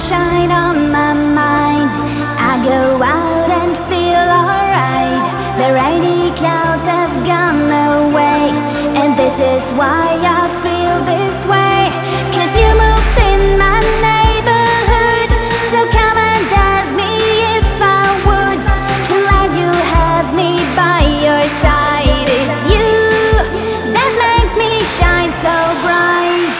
sunshine on my mind. I go out and feel alright. The rainy clouds have gone away, and this is why I feel this way. 'Cause you moved in my neighborhood, so come and ask me if I would, to let you have me by your side. It's you that makes me shine so bright.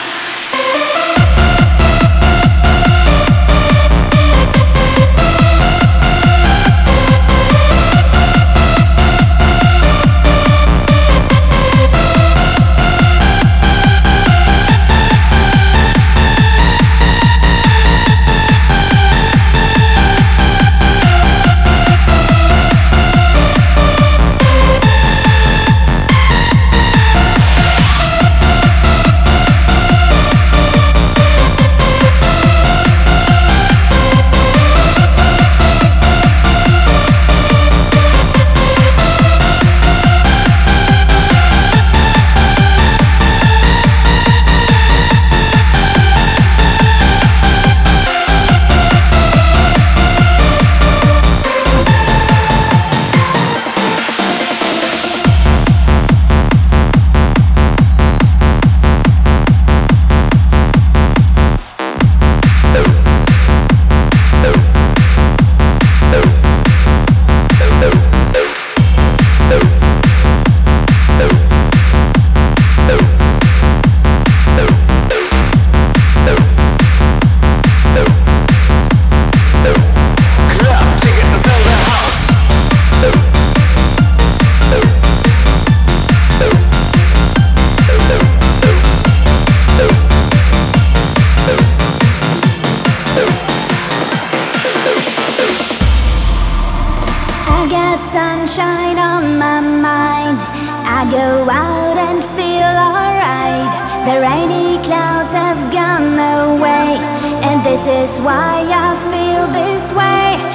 I got sunshine on my mind. I go out and feel alright. The rainy clouds have gone away, and this is why I feel this way.